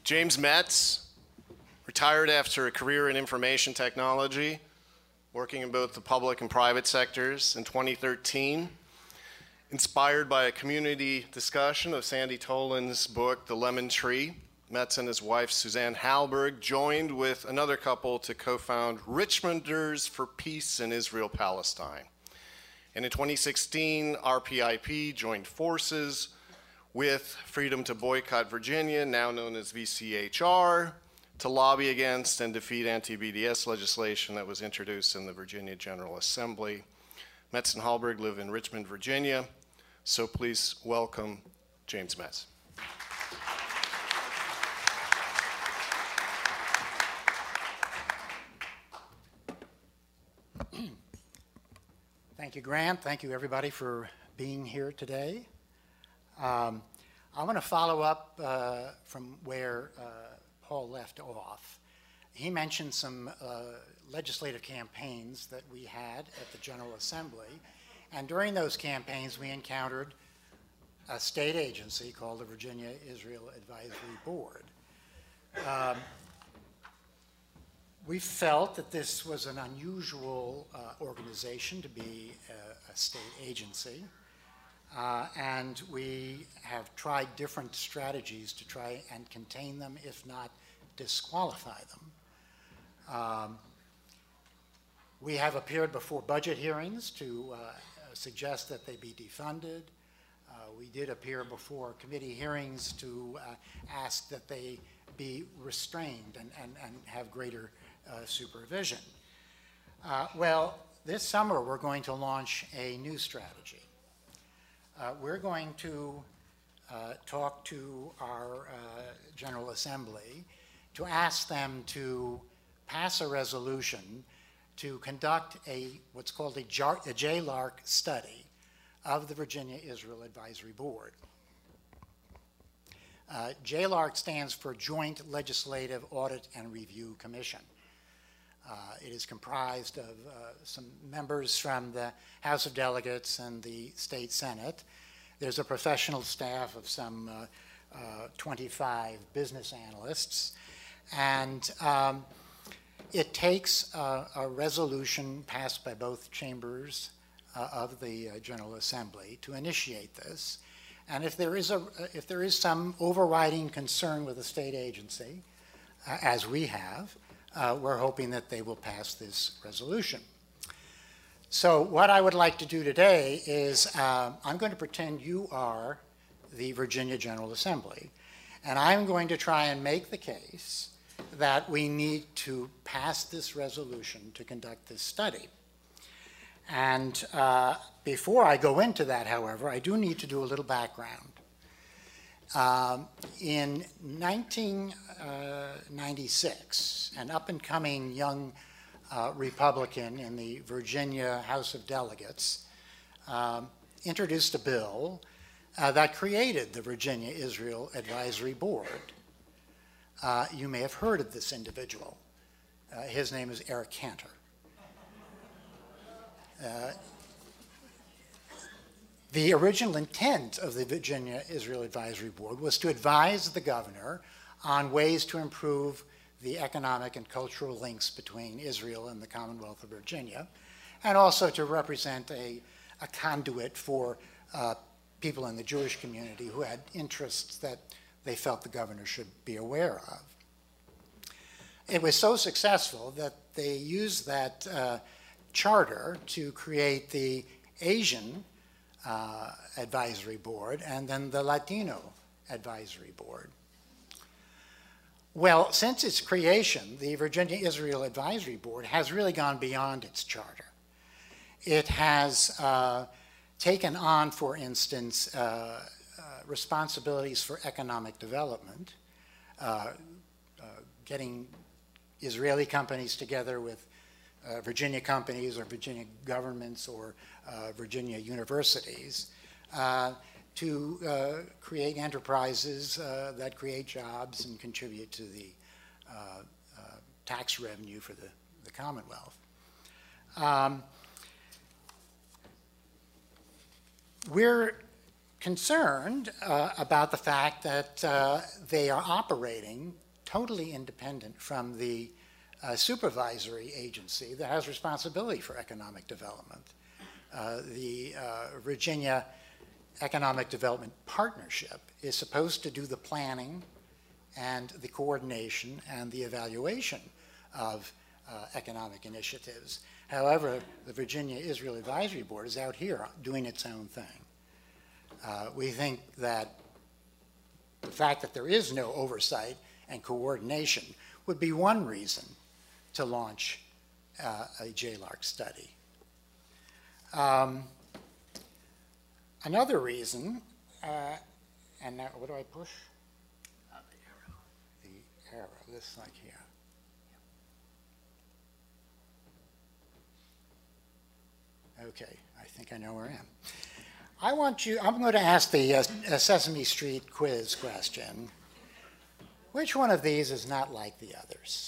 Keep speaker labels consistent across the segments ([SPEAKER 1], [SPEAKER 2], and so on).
[SPEAKER 1] James Metz retired after a career in information technology, working in both the public and private sectors in 2013. Inspired by a community discussion of Sandy Tolan's book, The Lemon Tree, Metz and his wife, Suzanne Halberg, joined with another couple to co-found Richmonders for Peace in Israel-Palestine. And in 2016, RPIP joined forces with Freedom to Boycott Virginia, now known as VCHR, to lobby against and defeat anti-BDS legislation that was introduced in the Virginia General Assembly. Metz and Halberg live in Richmond, Virginia, so please welcome James Metz.
[SPEAKER 2] Thank you, Grant. Thank you, everybody, for being here today. I want to follow up from where Paul left off. He mentioned some legislative campaigns that we had at the General Assembly, and during those campaigns we encountered a state agency called the Virginia Israel Advisory Board. We felt that this was an unusual organization to be a state agency, and we have tried different strategies to try and contain them, if not disqualify them. We have appeared before budget hearings to suggest that they be defunded. We did appear before committee hearings to ask that they be restrained and have greater supervision. Well, this summer we're going to launch a new strategy. We're going to talk to our General Assembly to ask them to pass a resolution to conduct what's called a JLARC study of the Virginia Israel Advisory Board. JLARC stands for Joint Legislative Audit and Review Commission. It is comprised of some members from the House of Delegates and the State Senate. There's a professional staff of some 25 business analysts. And it takes a resolution passed by both chambers of the General Assembly to initiate this. And if there is some overriding concern with a state agency, as we have, we're hoping that they will pass this resolution. So what I would like to do today is I'm going to pretend you are the Virginia General Assembly, and I'm going to try and make the case that we need to pass this resolution to conduct this study. And before I go into that, however, I do need to do a little background. In 1996, an up-and-coming young Republican in the Virginia House of Delegates introduced a bill that created the Virginia Israel Advisory Board. You may have heard of this individual. His name is Eric Cantor. The original intent of the Virginia Israel Advisory Board was to advise the governor on ways to improve the economic and cultural links between Israel and the Commonwealth of Virginia, and also to represent a conduit for people in the Jewish community who had interests that they felt the governor should be aware of. It was so successful that they used that charter to create the Asian Advisory Board and then the Latino Advisory Board. Well, since its creation, the Virginia Israel Advisory Board has really gone beyond its charter. It has taken on, for instance, responsibilities for economic development, getting Israeli companies together with Virginia companies or Virginia governments or Virginia universities to create enterprises that create jobs and contribute to the tax revenue for the Commonwealth. We're concerned about the fact that they are operating totally independent from the supervisory agency that has responsibility for economic development. The Virginia Economic Development Partnership is supposed to do the planning and the coordination and the evaluation of economic initiatives. However, the Virginia Israel Advisory Board is out here doing its own thing. We think that the fact that there is no oversight and coordination would be one reason to launch a JLARC study. Another reason, and now what do I push? The arrow, this like here. Okay, I think I know where I am. I'm going to ask the Sesame Street quiz question. Which one of these is not like the others?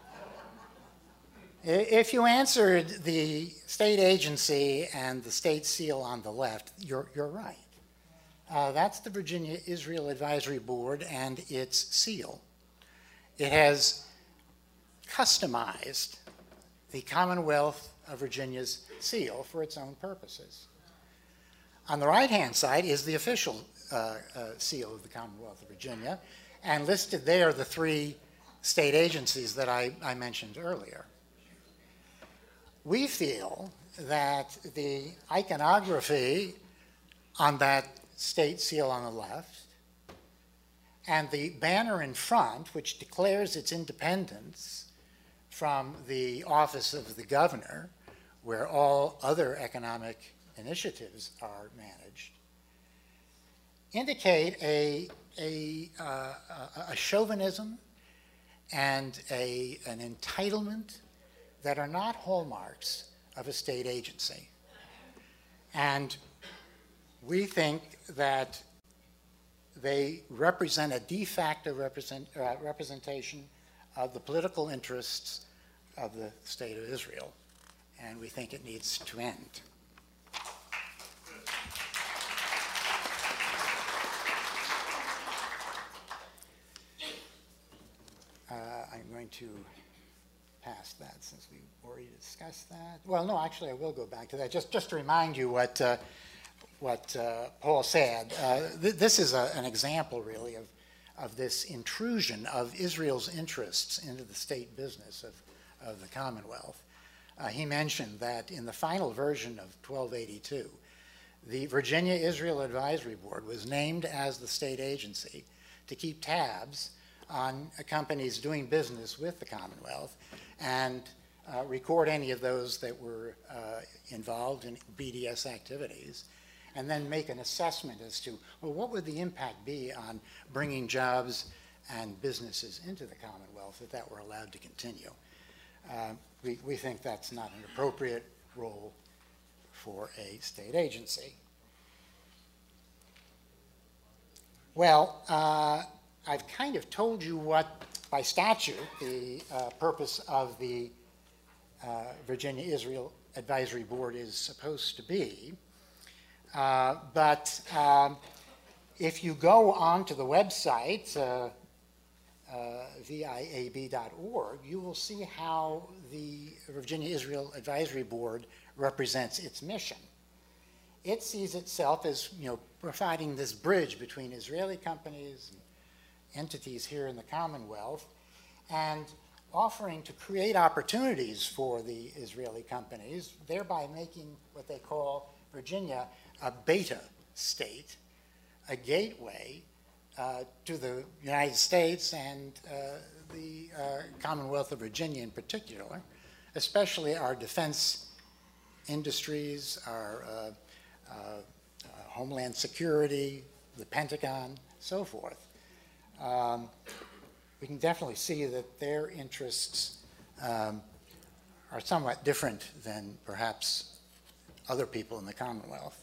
[SPEAKER 2] If you answered the state agency and the state seal on the left, you're right. That's the Virginia Israel Advisory Board and its seal. It has customized the Commonwealth of Virginia's seal for its own purposes. On the right-hand side is the official seal of the Commonwealth of Virginia, and listed there the three state agencies that I mentioned earlier. We feel that the iconography on that state seal on the left and the banner in front, which declares its independence from the office of the governor, where all other economic initiatives are managed, indicate a chauvinism and an entitlement that are not hallmarks of a state agency. And we think that they represent a de facto representation of the political interests of the state of Israel, and we think it needs to end. I'm going to pass that since we already discussed that. Well, no, actually, I will go back to that. Just to remind you what Paul said. This is an example, really, of this intrusion of Israel's interests into the state business of the Commonwealth. He mentioned that in the final version of 1282, the Virginia Israel Advisory Board was named as the state agency to keep tabs on companies doing business with the Commonwealth and record any of those that were involved in BDS activities, and then make an assessment as to, well, what would the impact be on bringing jobs and businesses into the Commonwealth if that were allowed to continue. We think that's not an appropriate role for a state agency. Well, I've kind of told you what, by statute, the purpose of the Virginia Israel Advisory Board is supposed to be. But if you go onto the website, viab.org, you will see how the Virginia Israel Advisory Board represents its mission. It sees itself as, providing this bridge between Israeli companies and entities here in the Commonwealth, and offering to create opportunities for the Israeli companies, thereby making what they call Virginia a beta state, a gateway to the United States and the Commonwealth of Virginia in particular, especially our defense industries, our homeland security, the Pentagon, so forth. We can definitely see that their interests are somewhat different than perhaps other people in the Commonwealth.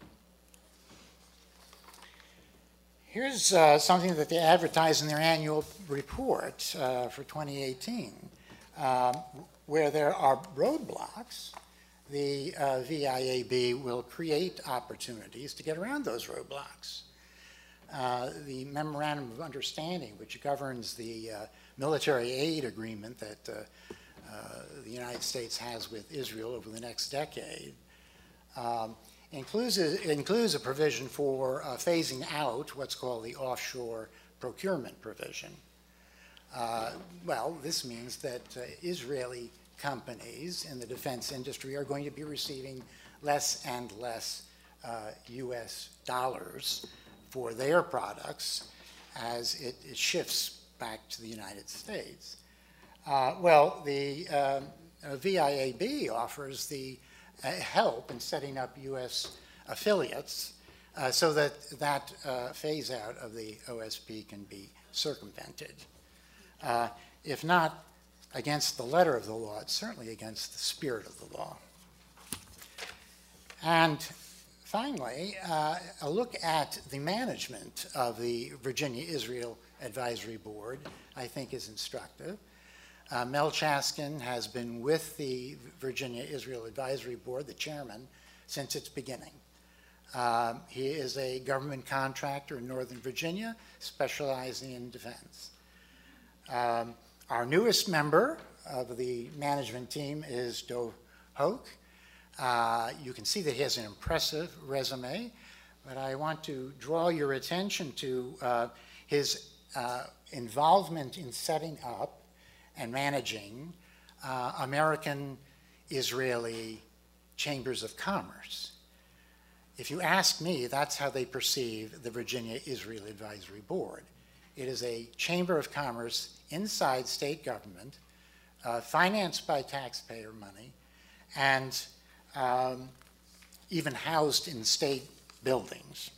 [SPEAKER 2] Here's something that they advertise in their annual report for 2018, where there are roadblocks the VIAB will create opportunities to get around those roadblocks. The Memorandum of Understanding, which governs the military aid agreement that the United States has with Israel over the next decade, includes a provision for phasing out what's called the offshore procurement provision. Well, this means that Israeli companies in the defense industry are going to be receiving less and less U.S. dollars for their products as it shifts back to the United States. Well, the VIAB offers the help in setting up U.S. affiliates so that phase out of the OSP can be circumvented. If not against the letter of the law, it's certainly against the spirit of the law. And finally, a look at the management of the Virginia-Israel Advisory Board, I think, is instructive. Mel Chaskin has been with the Virginia-Israel Advisory Board, the chairman, since its beginning. He is a government contractor in Northern Virginia, specializing in defense. Our newest member of the management team is Dov Hoke. You can see that he has an impressive resume, but I want to draw your attention to his involvement in setting up and managing American-Israeli chambers of commerce. If you ask me, that's how they perceive the Virginia-Israel Advisory Board. It is a chamber of commerce inside state government, financed by taxpayer money, and even housed in state buildings.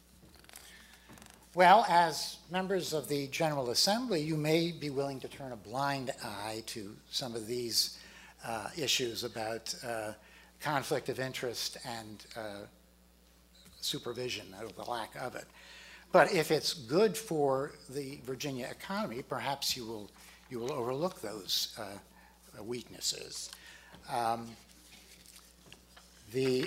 [SPEAKER 2] Well, as members of the General Assembly, you may be willing to turn a blind eye to some of these issues about conflict of interest and supervision, or the lack of it. But if it's good for the Virginia economy, perhaps you will overlook those weaknesses. The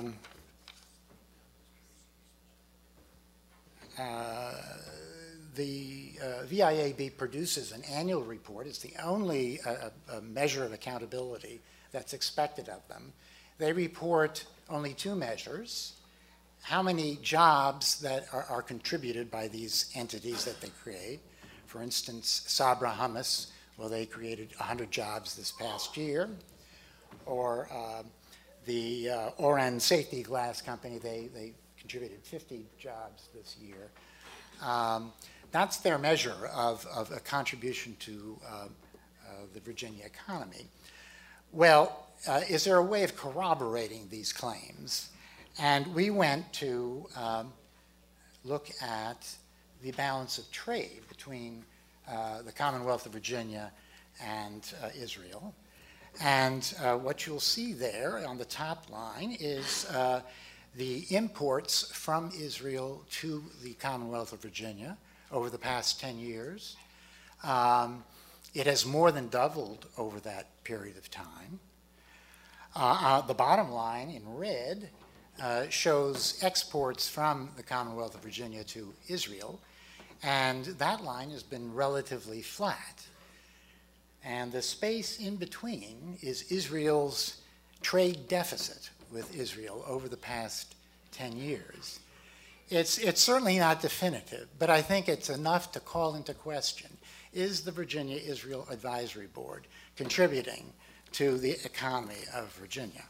[SPEAKER 2] VIAB produces an annual report. It's the only measure of accountability that's expected of them. They report only two measures: how many jobs that are contributed by these entities that they create. For instance, Sabra Hummus, well, they created 100 jobs this past year. Or the Oran Safety Glass Company, they contributed 50 jobs this year. That's their measure of a contribution to the Virginia economy. Well, is there a way of corroborating these claims? And we went to look at the balance of trade between the Commonwealth of Virginia and Israel. And what you'll see there on the top line is the imports from Israel to the Commonwealth of Virginia over the past 10 years. It has more than doubled over that period of time. The bottom line in red shows exports from the Commonwealth of Virginia to Israel, and that line has been relatively flat. And the space in between is Israel's trade deficit with Israel over the past 10 years. It's certainly not definitive, but I think it's enough to call into question, is the Virginia-Israel Advisory Board contributing to the economy of Virginia?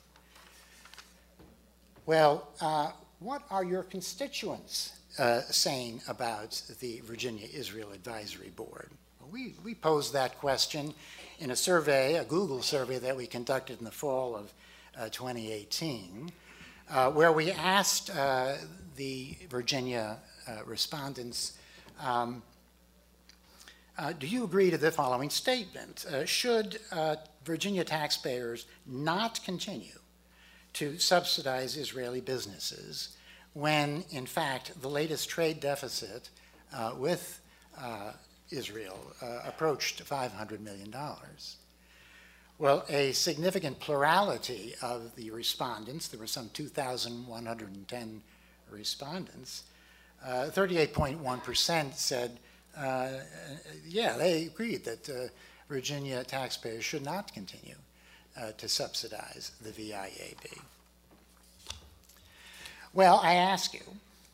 [SPEAKER 2] Well, what are your constituents saying about the Virginia-Israel Advisory Board? We posed that question in a survey, a Google survey that we conducted in the fall of 2018, where we asked the Virginia respondents, do you agree to the following statement? Should Virginia taxpayers not continue to subsidize Israeli businesses when, in fact, the latest trade deficit with Israel approached $500 million? Well, a significant plurality of the respondents, there were some 2,110 respondents, 38.1% said, yeah, they agreed that Virginia taxpayers should not continue to subsidize the VIAB. Well, I ask you,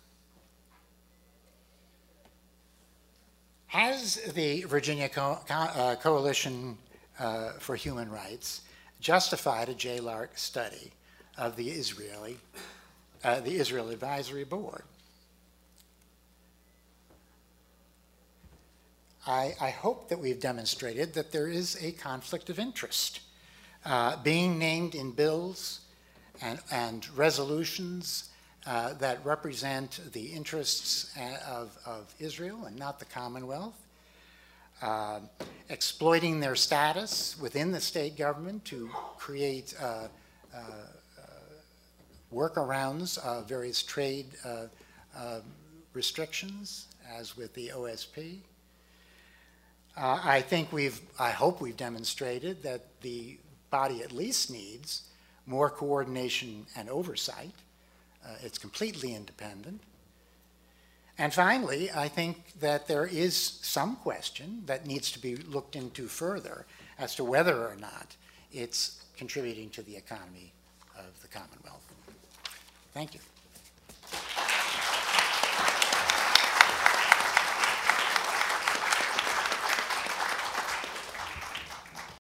[SPEAKER 2] has the Virginia Coalition for Human Rights justified a JLARC study of the Israel Advisory Board? I hope that we've demonstrated that there is a conflict of interest being named in bills and resolutions that represent the interests of Israel and not the Commonwealth, exploiting their status within the state government to create workarounds of various trade restrictions, as with the OSP. I hope we've demonstrated that the body at least needs more coordination and oversight. It's completely independent. And finally, I think that there is some question that needs to be looked into further as to whether or not it's contributing to the economy of the Commonwealth. Thank you.